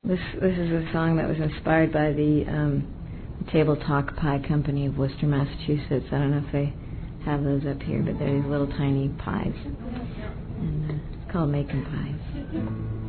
This is a song that was inspired by the Table Talk Pie Company of Worcester, Massachusetts. I don't know if they have those up here, but they're these little tiny pies. And it's called Making Pies.